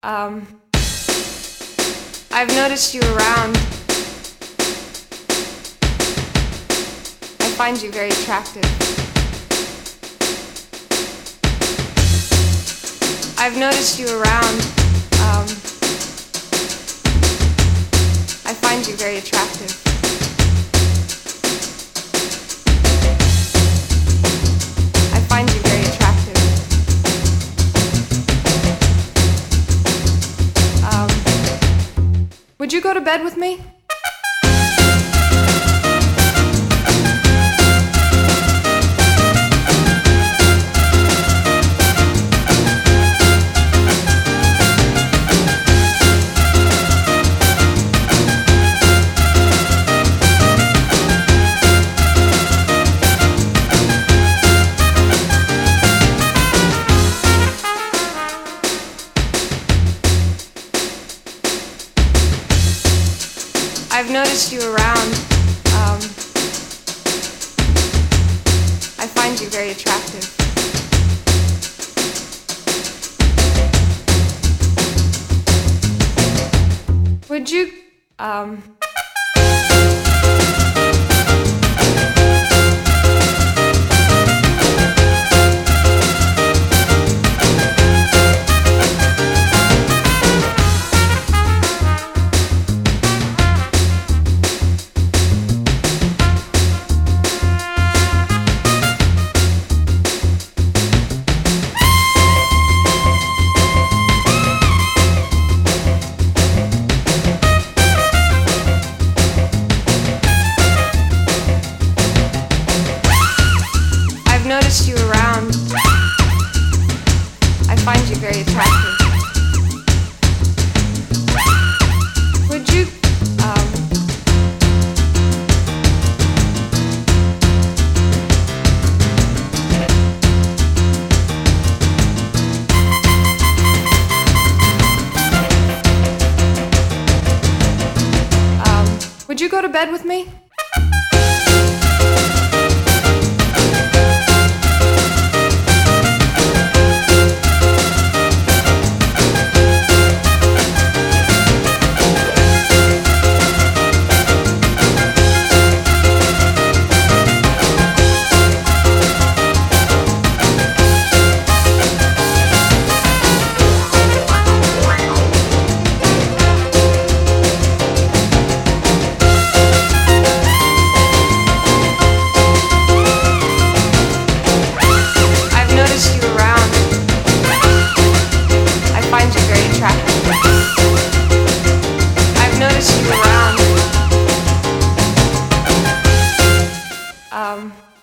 Um, I've noticed you around. I find you very attractive. I've noticed you around. I find you very attractive. I find you very attractive. Would you go to bed with me? I've noticed you around. I find you very attractive. Would you, I've noticed you around. I find you very attractive. Would you, would you go to bed with me? I've noticed you around.